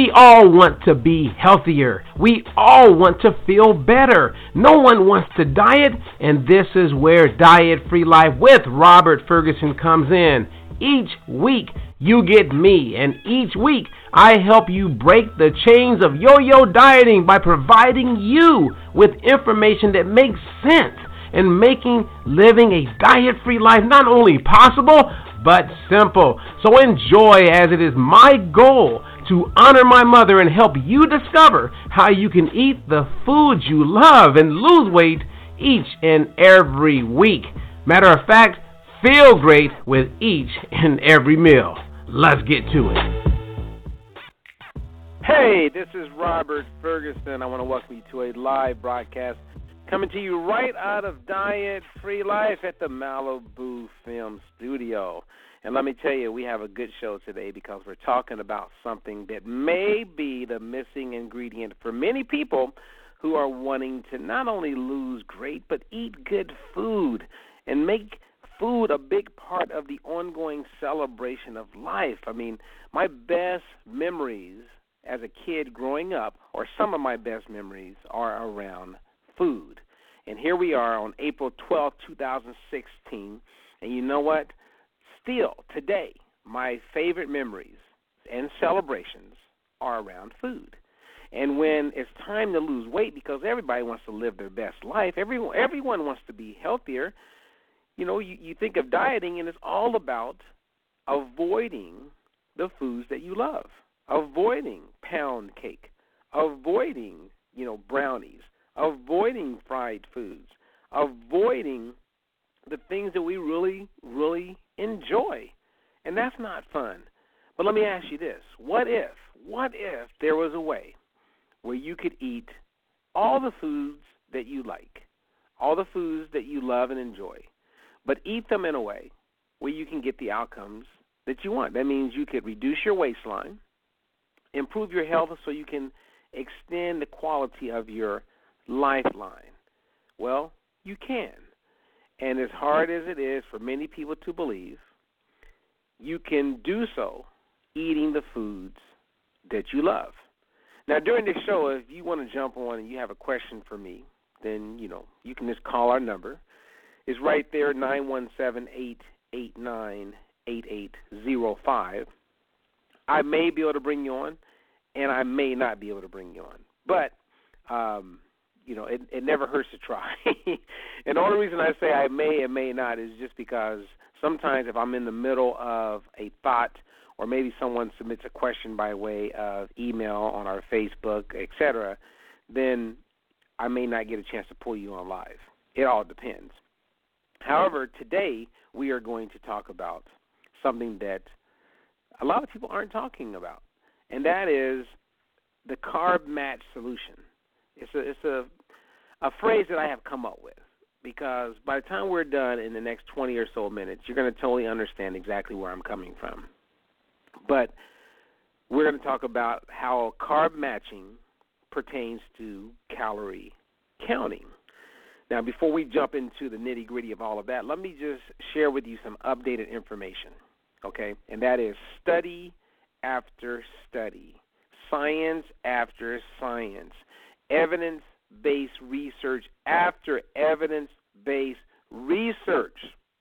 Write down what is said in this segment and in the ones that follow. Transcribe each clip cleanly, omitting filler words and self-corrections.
We all want to be healthier. We all want to feel better. No one wants to diet, and this is where Diet Free Life with Robert Ferguson comes in. Each week, you get me, and each week, I help you break the chains of yo-yo dieting by providing you with information that makes sense and making living a diet-free life not only possible, but simple. So enjoy, as it is my goal to honor my mother and help you discover how you can eat the foods you love and lose weight each and every week. Matter of fact, feel great with each and every meal. Let's get to it. Hey, this is Robert Ferguson. I want to welcome you to a live broadcast coming to you right out of Diet Free Life at the Malibu Film Studio. And let me tell you, we have a good show today because we're talking about something that may be the missing ingredient for many people who are wanting to not only lose weight but eat good food and make food a big part of the ongoing celebration of life. I mean, my best memories as a kid growing up, or some of my best memories, are around food. And here we are on April 12, 2016, and you know what? Still, today, my favorite memories and celebrations are around food. And when it's time to lose weight, because everybody wants to live their best life, everyone wants to be healthier, you know, you think of dieting, and it's all about avoiding the foods that you love, avoiding pound cake, avoiding, brownies, avoiding fried foods, avoiding the things that we really, really enjoy. And that's not fun. But let me ask you this. What if there was a way where you could eat all the foods that you like, all the foods that you love and enjoy, but eat them in a way where you can get the outcomes that you want? That means you could reduce your waistline, improve your health so you can extend the quality of your lifeline. Well, you can. And as hard as it is for many people to believe, you can do so eating the foods that you love. Now, during this show, if you want to jump on and you have a question for me, then, you can just call our number. It's right there, 917-889-8805. I may be able to bring you on, and I may not be able to bring you on. But, it never hurts to try. And the only reason I say I may and may not is just because sometimes if I'm in the middle of a thought, or maybe someone submits a question by way of email on our Facebook, etc., then I may not get a chance to pull you on live. It all depends. However, today we are going to talk about something that a lot of people aren't talking about, and that is the carb match solution. It's a phrase that I have come up with, because by the time we're done in the next 20 or so minutes, you're going to totally understand exactly where I'm coming from. But we're going to talk about how carb matching pertains to calorie counting. Now, before we jump into the nitty-gritty of all of that, let me just share with you some updated information, okay? And that is study after study, science after science, evidence-based research after evidence-based research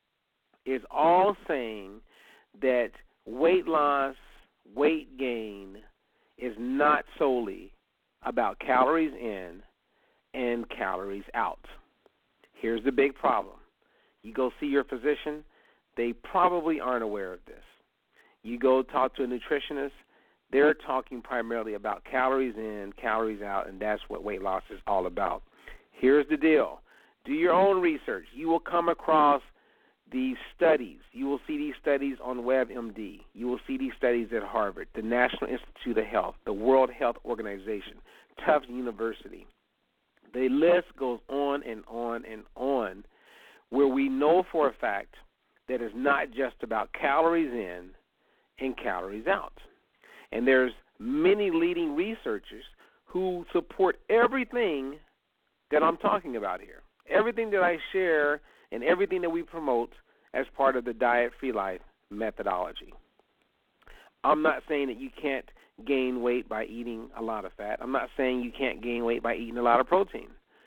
is all saying that weight loss, weight gain is not solely about calories in and calories out. Here's the big problem. You go see your physician, they probably aren't aware of this. You go talk to a nutritionist, they're talking primarily about calories in, calories out, and that's what weight loss is all about. Here's the deal. Do your own research. You will come across these studies. You will see these studies on WebMD. You will see these studies at Harvard, the National Institute of Health, the World Health Organization, Tufts University. The list goes on and on and on, where we know for a fact that it's not just about calories in and calories out. And there's many leading researchers who support everything that I'm talking about here. Everything that I share and everything that we promote as part of the Diet Free Life methodology. I'm not saying that you can't gain weight by eating a lot of fat. I'm not saying you can't gain weight by eating a lot of protein,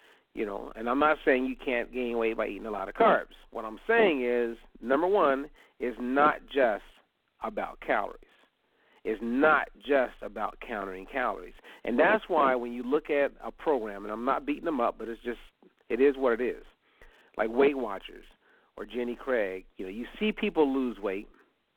and I'm not saying you can't gain weight by eating a lot of carbs. What I'm saying is, number one, is not just about calories. It's not just about counting calories. And that's why when you look at a program, and I'm not beating them up, but it is what it is, like Weight Watchers or Jenny Craig, you see people lose weight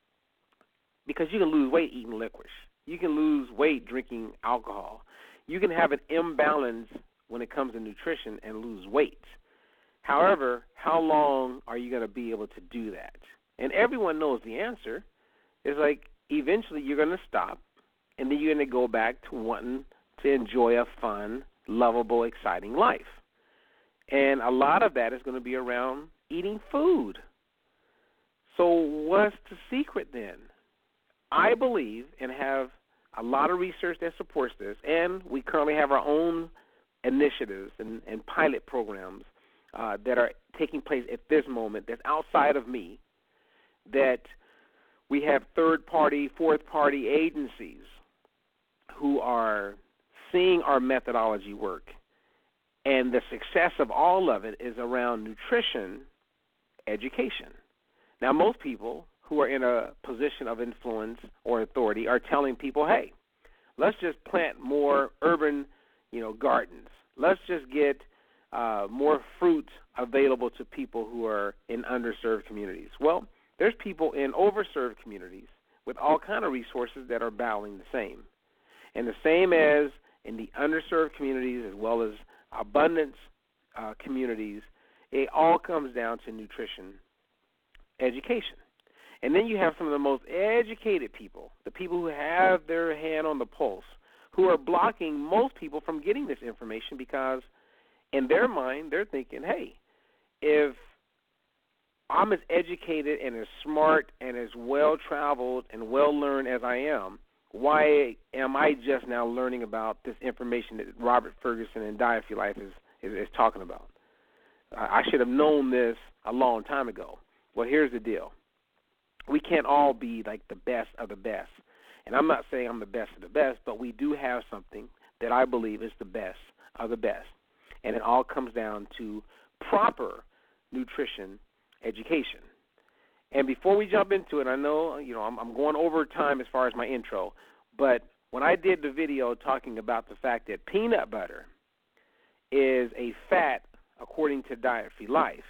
because you can lose weight eating licorice. You can lose weight drinking alcohol. You can have an imbalance when it comes to nutrition and lose weight. However, how long are you going to be able to do that? And everyone knows the answer. It's like eventually you're going to stop, and then you're going to go back to wanting to enjoy a fun, lovable, exciting life. And a lot of that is going to be around eating food. So what's the secret then? I believe and have a lot of research that supports this, and we currently have our own initiatives and pilot programs that are taking place at this moment that's outside of me, that we have third-party, fourth-party agencies who are seeing our methodology work. And the success of all of it is around nutrition education. Now, most people who are in a position of influence or authority are telling people, hey, let's just plant more urban, gardens. Let's just get more fruit available to people who are in underserved communities. Well, there's people in overserved communities with all kind of resources that are battling the same. And the same as in the underserved communities as well as abundance communities, it all comes down to nutrition education. And then you have some of the most educated people, the people who have their hand on the pulse, who are blocking most people from getting this information because in their mind they're thinking, hey, if I'm as educated and as smart and as well-traveled and well-learned as I am, why am I just now learning about this information that Robert Ferguson and Diet Free Life is talking about? I should have known this a long time ago. Well, here's the deal. We can't all be like the best of the best. And I'm not saying I'm the best of the best, but we do have something that I believe is the best of the best. And it all comes down to proper nutrition education. And before we jump into it, I know, I'm going over time as far as my intro, but when I did the video talking about the fact that peanut butter is a fat according to Diet Free Life,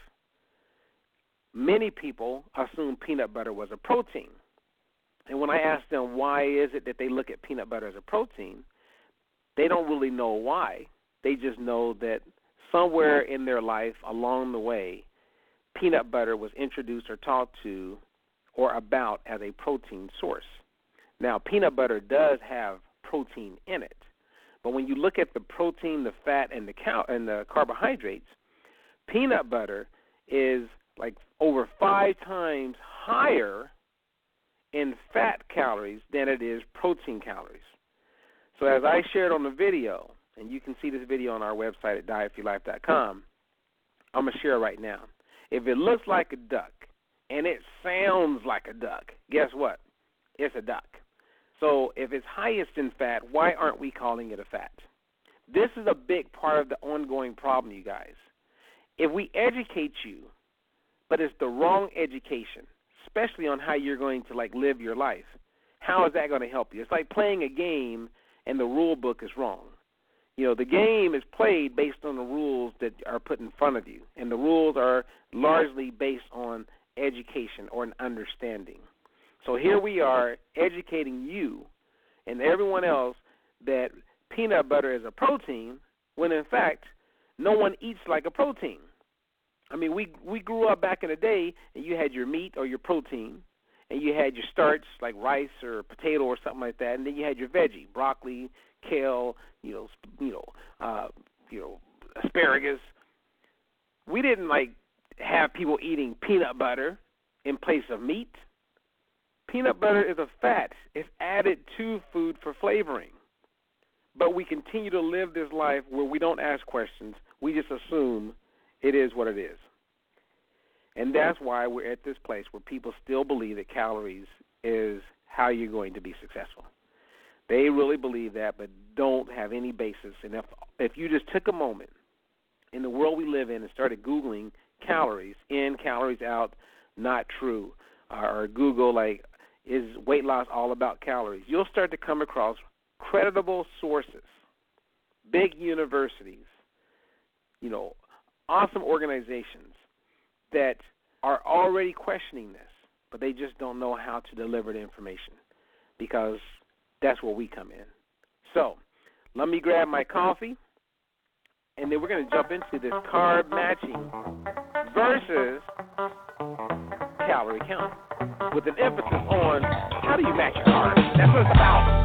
many people assume peanut butter was a protein. And when I ask them why is it that they look at peanut butter as a protein, they don't really know why. They just know that somewhere in their life along the way, peanut butter was introduced or taught to or about as a protein source. Now, peanut butter does have protein in it, but when you look at the protein, the fat, and the carbohydrates, peanut butter is like over 5 times higher in fat calories than it is protein calories. So as I shared on the video, and you can see this video on our website at dietfreelife.com, I'm going to share right now. If it looks like a duck and it sounds like a duck, guess what? It's a duck. So if it's highest in fat, why aren't we calling it a fat? This is a big part of the ongoing problem, you guys. If we educate you, but it's the wrong education, especially on how you're going to live your life, how is that going to help you? It's like playing a game and the rule book is wrong. The game is played based on the rules that are put in front of you, and the rules are largely based on education or an understanding. So here we are educating you and everyone else that peanut butter is a protein when, in fact, no one eats like a protein. I mean, we grew up back in the day, and you had your meat or your protein, and you had your starch like rice or potato or something like that, and then you had your veggie, broccoli, kale, asparagus. We didn't have people eating peanut butter in place of meat. Peanut butter is a fat. It's added to food for flavoring. But we continue to live this life where we don't ask questions. We just assume it is what it is. And that's why we're at this place where people still believe that calories is how you're going to be successful. They really believe that, but don't have any basis. And if you just took a moment in the world we live in and started Googling calories in, calories out, not true, or Google, like, is weight loss all about calories, you'll start to come across credible sources, big universities, awesome organizations that are already questioning this, but they just don't know how to deliver the information, because that's where we come in. So let me grab my coffee, and then we're going to jump into this carb matching versus calorie count, with an emphasis on how do you match your carbs. That's what it's about.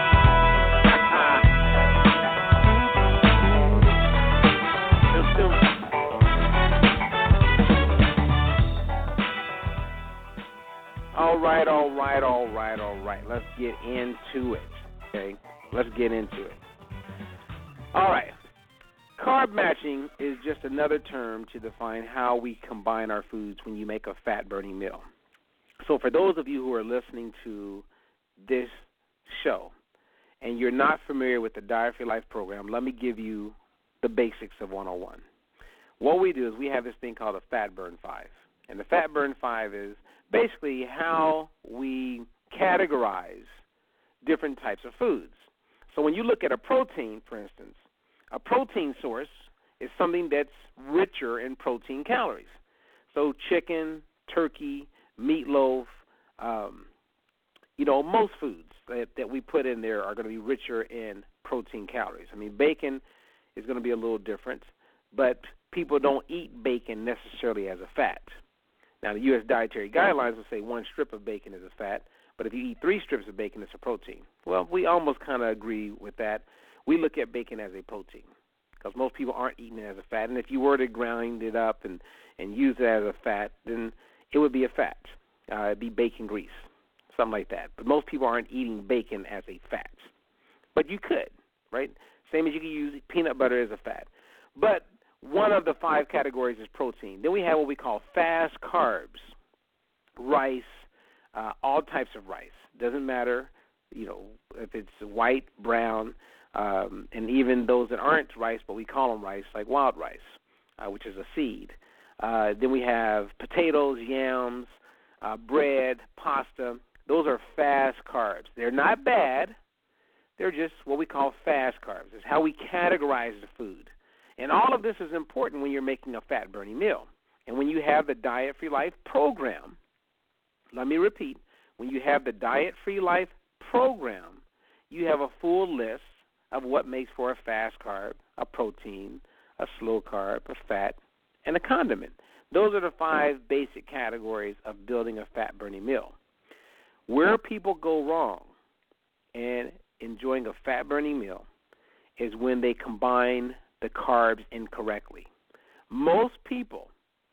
All right. Let's get into it. Okay? Let's get into it. All right. Carb matching is just another term to define how we combine our foods when you make a fat-burning meal. So for those of you who are listening to this show and you're not familiar with the Diet for Your Life program, let me give you the basics of 101. What we do is we have this thing called a Fat Burn 5. And the Fat Burn 5 is basically how we categorize different types of foods. So when you look at a protein, for instance, a protein source is something that's richer in protein calories. So chicken, turkey, meatloaf, most foods that we put in there are going to be richer in protein calories. I mean, bacon is going to be a little different, but people don't eat bacon necessarily as a fat. Now, the U.S. dietary guidelines will say 1 strip of bacon is a fat, but if you eat 3 strips of bacon, it's a protein. Well, we almost kind of agree with that. We look at bacon as a protein because most people aren't eating it as a fat. And if you were to grind it up and use it as a fat, then it would be a fat. It'd be bacon grease, something like that. But most people aren't eating bacon as a fat. But you could, right? Same as you could use peanut butter as a fat. But one of the 5 categories is protein. Then we have what we call fast carbs, rice, all types of rice. Doesn't matter, if it's white, brown, and even those that aren't rice, but we call them rice, like wild rice, which is a seed. Then we have potatoes, yams, bread, pasta. Those are fast carbs. They're not bad. They're just what we call fast carbs. It's how we categorize the food. And all of this is important when you're making a fat-burning meal. And when you have the Diet for Your Life program, let me repeat, when you have the Diet for Your Life program, you have a full list of what makes for a fast carb, a protein, a slow carb, a fat, and a condiment. Those are the 5 basic categories of building a fat-burning meal. Where people go wrong in enjoying a fat-burning meal is when they combine the carbs incorrectly. Most people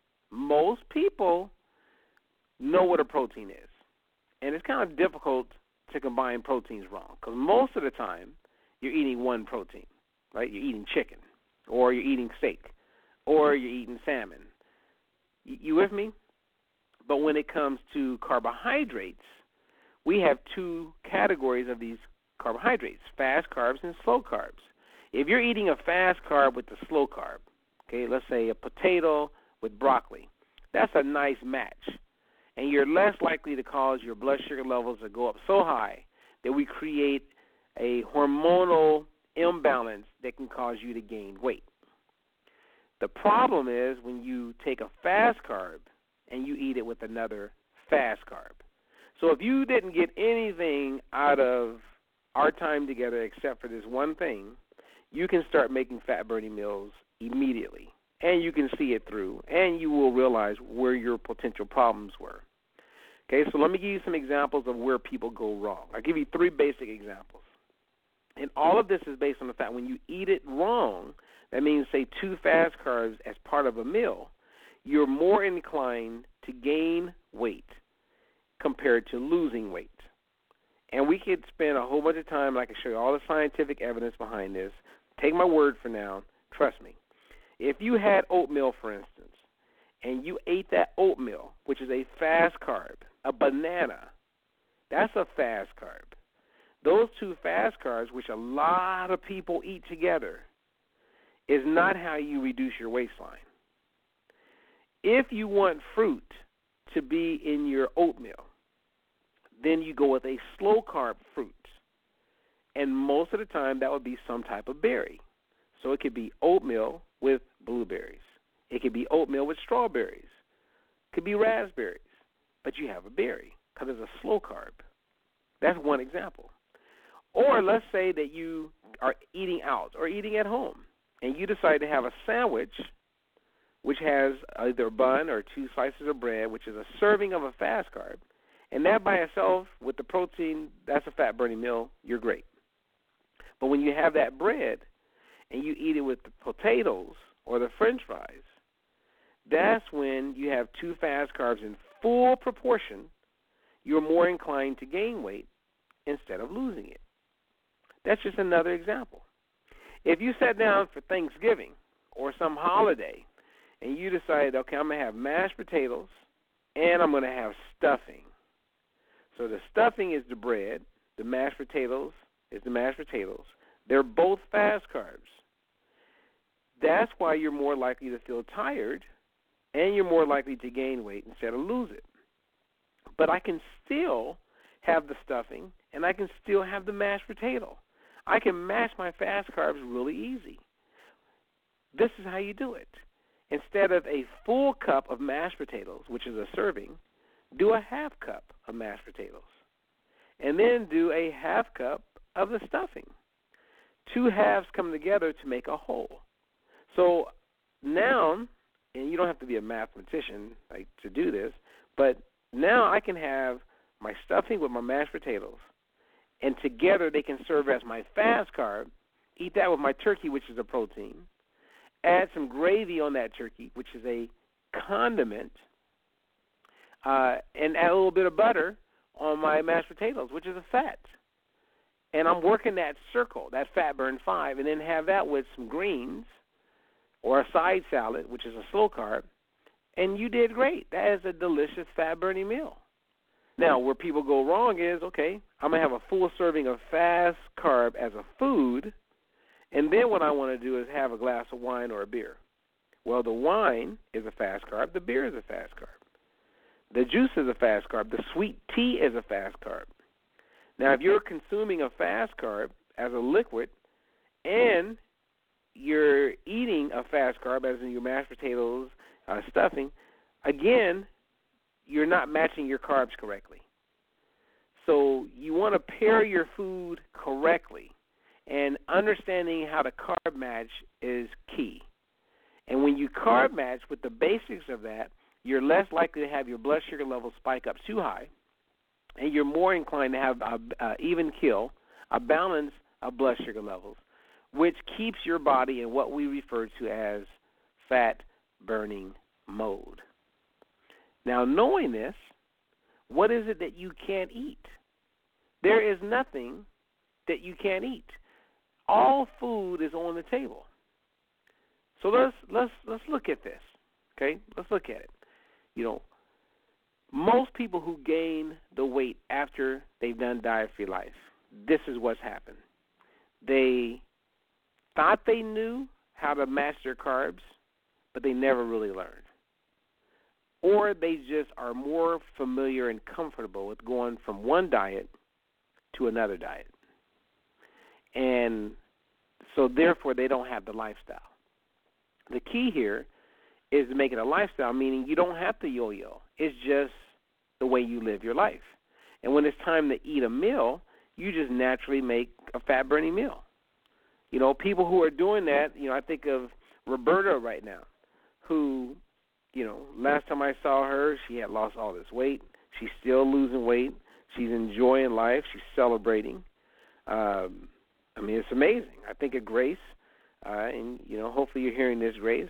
know what a protein is, and it's kind of difficult to combine proteins wrong because most of the time you're eating one protein, right? You're eating chicken, or you're eating steak, or you're eating salmon. You with me? But when it comes to carbohydrates, we have 2 categories of these carbohydrates, fast carbs and slow carbs. If you're eating a fast carb with the slow carb, okay, let's say a potato with broccoli, that's a nice match. And you're less likely to cause your blood sugar levels to go up so high that we create a hormonal imbalance that can cause you to gain weight. The problem is when you take a fast carb and you eat it with another fast carb. So if you didn't get anything out of our time together except for this one thing, you can start making fat-burning meals immediately, and you can see it through, and you will realize where your potential problems were. Okay, so let me give you some examples of where people go wrong. I'll give you 3 basic examples. And all of this is based on the fact when you eat it wrong, that means, say, 2 fast carbs as part of a meal, you're more inclined to gain weight compared to losing weight. And we could spend a whole bunch of time, and I can show you all the scientific evidence behind this. Take my word for now. Trust me. If you had oatmeal, for instance, and you ate that oatmeal, which is a fast carb, a banana, that's a fast carb. those two fast carbs, which a lot of people eat together, is not how you reduce your waistline. If you want fruit to be in your oatmeal, then you go with a slow-carb fruit. And most of the time, that would be some type of berry. So it could be oatmeal with blueberries. It could be oatmeal with strawberries. It could be raspberries. But you have a berry because it's a slow carb. That's one example. Or let's say that you are eating out or eating at home, and you decide to have a sandwich which has either a bun or 2 slices of bread, which is a serving of a fast carb, and that by itself with the protein, that's a fat-burning meal, you're great. But when you have that bread and you eat it with the potatoes or the French fries, that's when you have 2 fast carbs in full proportion, you're more inclined to gain weight instead of losing it. That's just another example. If you sat down for Thanksgiving or some holiday and you decide, okay, I'm going to have mashed potatoes and I'm going to have stuffing. So the stuffing is the bread, the mashed potatoes is the mashed potatoes. They're both fast carbs. That's why you're more likely to feel tired and you're more likely to gain weight instead of lose it. But I can still have the stuffing and I can still have the mashed potato. I can mash my fast carbs really easy. This is how you do it. Instead of a full cup of mashed potatoes, which is a serving, do a half cup of mashed potatoes. And then do a half cup of the stuffing. 2 halves come together to make a whole. So now, and you don't have to be a mathematician to do this, but now I can have my stuffing with my mashed potatoes, and together they can serve as my fast carb, eat that with my turkey, which is a protein, add some gravy on that turkey, which is a condiment, and add a little bit of butter on my mashed potatoes, which is a fat. And I'm working that circle, that fat burn 5, and then have that with some greens or a side salad, which is a slow carb, and you did great. That is a delicious fat-burning meal. Now, where people go wrong is, okay, I'm going to have a full serving of fast carb as a food, and then what I want to do is have a glass of wine or a beer. Well, the wine is a fast carb. The beer is a fast carb. The juice is a fast carb. The sweet tea is a fast carb. Now, if you're consuming a fast carb as a liquid and you're eating a fast carb, as in your mashed potatoes, stuffing, again, you're not matching your carbs correctly. So you want to pair your food correctly, and understanding how to carb match is key. And when you carb match with the basics of that, you're less likely to have your blood sugar levels spike up too high, and you're more inclined to have an even kill, a balance of blood sugar levels, which keeps your body in what we refer to as fat-burning mode. Now, knowing this, what is it that you can't eat? There is nothing that you can't eat. All food is on the table. So let's look at this. Okay, let's look at it. Most people who gain the weight after they've done diet-free life, this is what's happened. They thought they knew how to match their carbs, but they never really learned. Or they just are more familiar and comfortable with going from one diet to another diet. And so therefore they don't have the lifestyle. The key here is to make it a lifestyle, meaning you don't have to yo-yo. It's just the way you live your life. And when it's time to eat a meal, you just naturally make a fat-burning meal. People who are doing that, I think of Roberta right now, who, last time I saw her, she had lost all this weight. She's still losing weight. She's enjoying life. She's celebrating. It's amazing. I think of Grace, and, hopefully you're hearing this, Grace.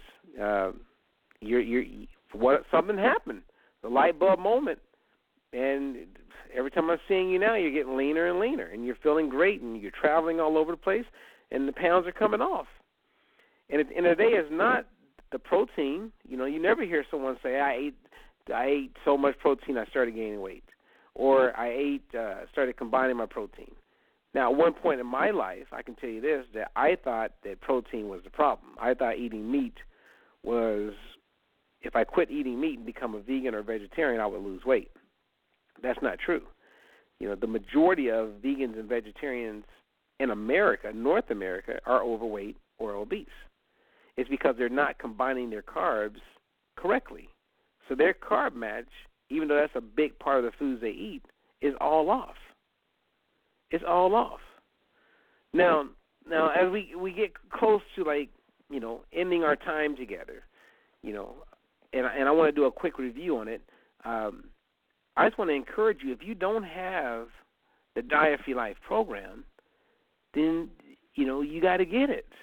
Something happened, the light bulb moment, and every time I'm seeing you now, you're getting leaner and leaner, and you're feeling great, and you're traveling all over the place, and the pounds are coming off. And at the end of the day, it's not the protein. You never hear someone say, I ate so much protein I started gaining weight, or I started combining my protein. Now, at one point in my life, I can tell you this, that I thought that protein was the problem. I thought eating meat was, if I quit eating meat and become a vegan or vegetarian, I would lose weight. That's not true. The majority of vegans and vegetarians in America, North America, are overweight or obese. It's because they're not combining their carbs correctly. So their carb match, even though that's a big part of the foods they eat, is all off. It's all off. Now as we get close to ending our time together, and I want to do a quick review on it. I just want to encourage you, if you don't have the Diet for Your Life program, then you got to get it.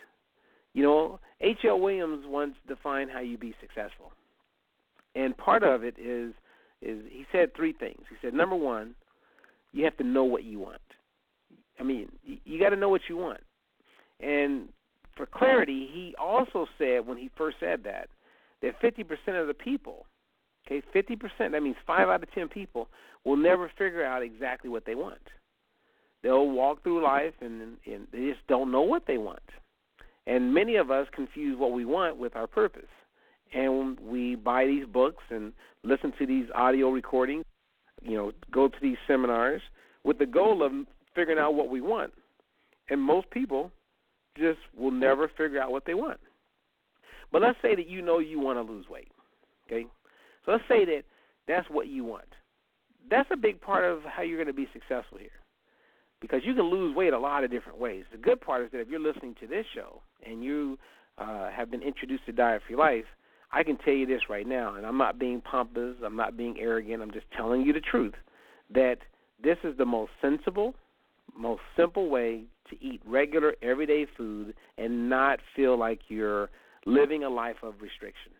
H.L. Williams once defined how you be successful, and part of it is he said three things. He said, number one, you have to know what you want. I mean, you got to know what you want. And for clarity, he also said, when he first said that 50% of the people, 50%, that means 5 out of 10 people, will never figure out exactly what they want. They'll walk through life and they just don't know what they want. And many of us confuse what we want with our purpose. And we buy these books and listen to these audio recordings, go to these seminars with the goal of figuring out what we want. And most people just will never figure out what they want. But let's say that you want to lose weight, okay? So let's say that that's what you want. That's a big part of how you're going to be successful here, because you can lose weight a lot of different ways. The good part is that if you're listening to this show and you have been introduced to Diet for Your Life, I can tell you this right now, and I'm not being pompous, I'm not being arrogant, I'm just telling you the truth, that this is the most sensible, most simple way to eat regular, everyday food and not feel like you're living a life of restriction.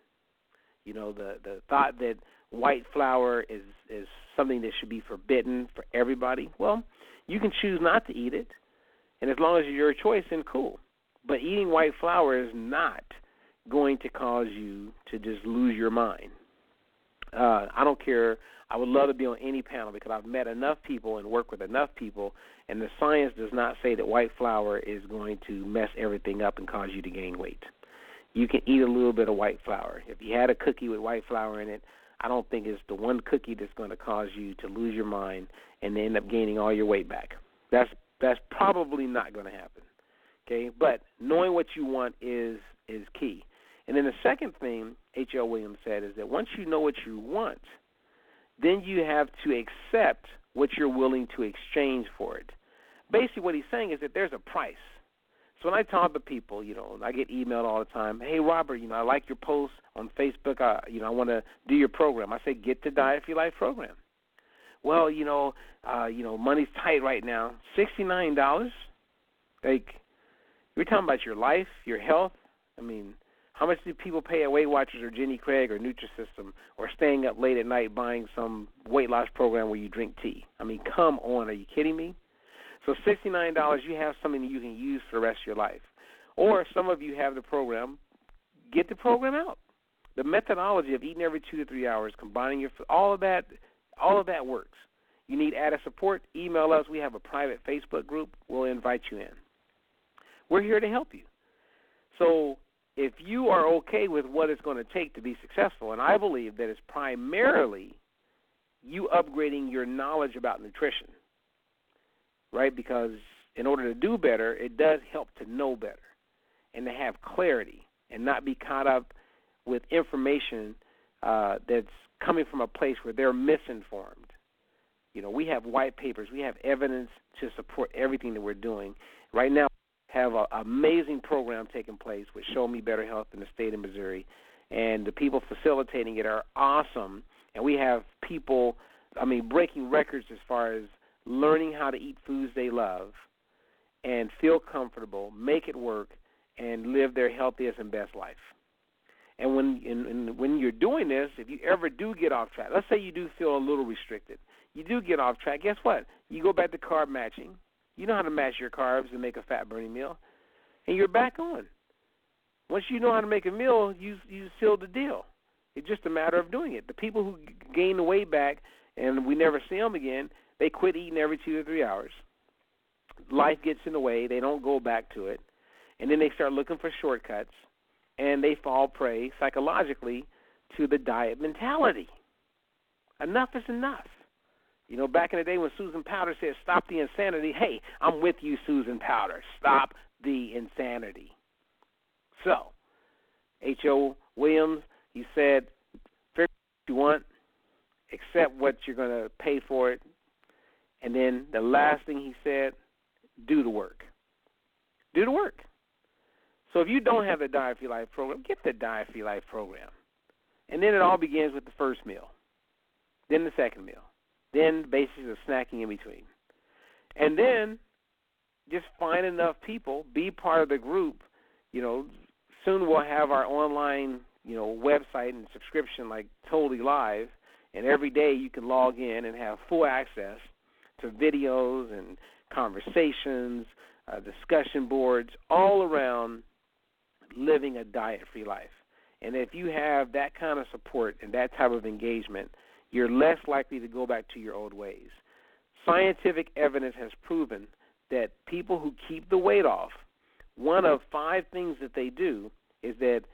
The thought that white flour is something that should be forbidden for everybody, well, you can choose not to eat it, and as long as it's your choice, then cool. But eating white flour is not going to cause you to just lose your mind. I don't care. I would love to be on any panel because I've met enough people and worked with enough people, and the science does not say that white flour is going to mess everything up and cause you to gain weight. You can eat a little bit of white flour. If you had a cookie with white flour in it, I don't think it's the one cookie that's going to cause you to lose your mind and end up gaining all your weight back. That's probably not going to happen. Okay, but knowing what you want is key. And then the second thing H.L. Williams said is that once you know what you want, then you have to accept what you're willing to exchange for it. Basically what he's saying is that there's a price. So when I talk to people, I get emailed all the time, hey, Robert, I like your post on Facebook. I want to do your program. I say, get the Diet for Your Life program. Well, money's tight right now. $69? Like, you're talking about your life, your health. I mean, how much do people pay at Weight Watchers or Jenny Craig or Nutrisystem or staying up late at night buying some weight loss program where you drink tea? I mean, come on, are you kidding me? So $69, you have something that you can use for the rest of your life. Or some of you have the program, get the program out. The methodology of eating every 2 to 3 hours, combining your food, all of that works. You need added support, email us. We have a private Facebook group. We'll invite you in. We're here to help you. So if you are okay with what it's going to take to be successful, and I believe that it's primarily you upgrading your knowledge about nutrition, right? Because in order to do better, it does help to know better and to have clarity and not be caught up with information that's coming from a place where they're misinformed. We have white papers. We have evidence to support everything that we're doing. Right now, we have an amazing program taking place with Show Me Better Health in the state of Missouri, and the people facilitating it are awesome. And we have people, breaking records as far as learning how to eat foods they love and feel comfortable, make it work, and live their healthiest and best life. And when you're doing this, if you ever do get off track, let's say you do feel a little restricted, you do get off track, guess what? You go back to carb matching. You know how to match your carbs and make a fat-burning meal, and you're back on. Once you know how to make a meal, you seal the deal. It's just a matter of doing it. The people who gain the weight back and we never see them again, they quit eating every 2 to 3 hours. life gets in the way. They don't go back to it. And then they start looking for shortcuts, and they fall prey psychologically to the diet mentality. Enough is enough. You know, back in the day when Susan Powter said, stop the insanity, hey, I'm with you, Susan Powter. Stop the insanity. So, H.O. Williams, he said, figure out what you want, accept what you're going to pay for it, and then the last thing he said, do the work. Do the work. So if you don't have the Diet Free Life program, get the Diet Free Life program. And then it all begins with the first meal, then the second meal, then basically the snacking in between. And then just find enough people, be part of the group. You know, soon we'll have our online, you know, website and subscription like totally live, and every day you can log in and have full access to videos and conversations, discussion boards, all around living a diet-free life. And if you have that kind of support and that type of engagement, you're less likely to go back to your old ways. Scientific evidence has proven that people who keep the weight off, one of 5 things that they do is that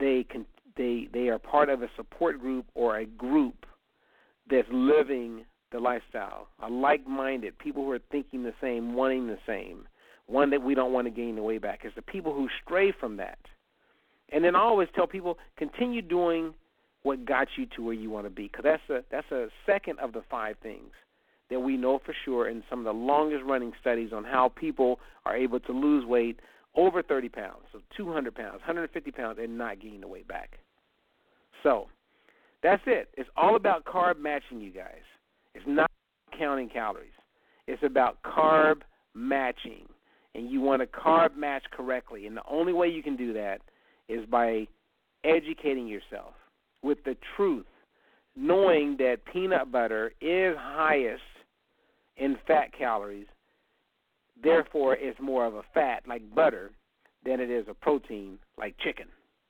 they are part of a support group or a group that's living the lifestyle, a like-minded, people who are thinking the same, wanting the same, one that we don't want to gain the way back. It's the people who stray from that. And then I always tell people, continue doing what got you to where you want to be, because that's a second of the 5 things that we know for sure in some of the longest-running studies on how people are able to lose weight over 30 pounds, so 200 pounds, 150 pounds, and not gain the weight back. So that's it. It's all about carb matching, you guys. It's not counting calories. It's about carb matching, and you want to carb match correctly. And the only way you can do that is by educating yourself with the truth, knowing that peanut butter is highest in fat calories, therefore it's more of a fat like butter than it is a protein like chicken.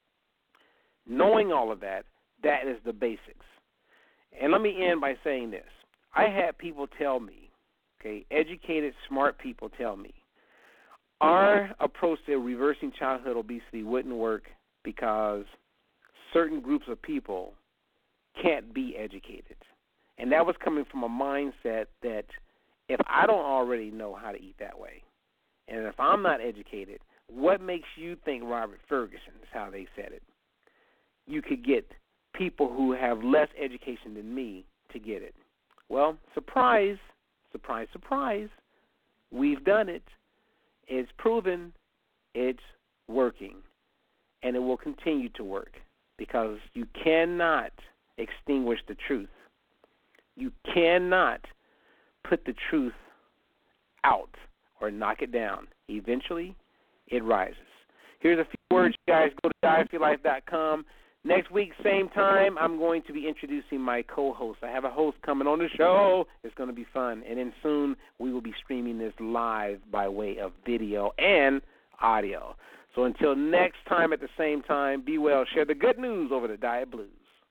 Knowing all of that, that is the basics. And let me end by saying this. I had people tell me, okay, educated, smart people tell me, our approach to reversing childhood obesity wouldn't work because certain groups of people can't be educated. And that was coming from a mindset that if I don't already know how to eat that way, and if I'm not educated, what makes you think Robert Ferguson is how they said it? You could get people who have less education than me to get it. Well, surprise, surprise, surprise, we've done it. It's proven, it's working, and it will continue to work because you cannot extinguish the truth. You cannot put the truth out or knock it down. Eventually, it rises. Here's a few words, guys. Go to dietfreelife.com. Next week, same time, I'm going to be introducing my co-host. I have a host coming on the show. It's going to be fun. And then soon we will be streaming this live by way of video and audio. So until next time at the same time, be well. Share the good news over the Diet Blues.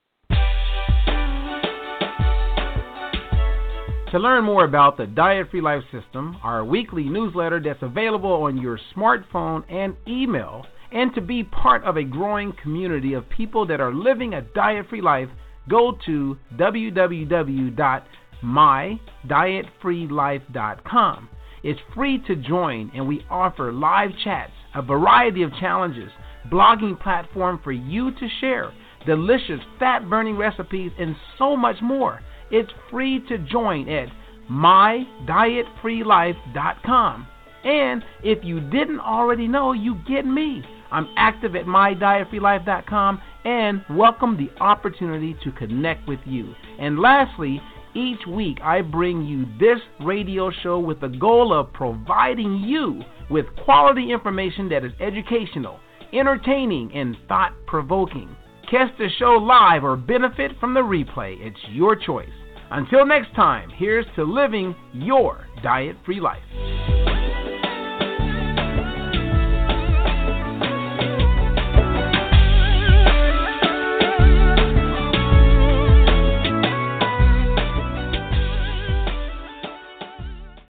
To learn more about the Diet Free Life System, our weekly newsletter that's available on your smartphone and email, and to be part of a growing community of people that are living a diet-free life, go to www.mydietfreelife.com. It's free to join, and we offer live chats, a variety of challenges, blogging platform for you to share, delicious fat-burning recipes, and so much more. It's free to join at mydietfreelife.com. And if you didn't already know, you get me. I'm active at mydietfreelife.com and welcome the opportunity to connect with you. And lastly, each week I bring you this radio show with the goal of providing you with quality information that is educational, entertaining, and thought-provoking. Catch the show live or benefit from the replay. It's your choice. Until next time, here's to living your diet-free life.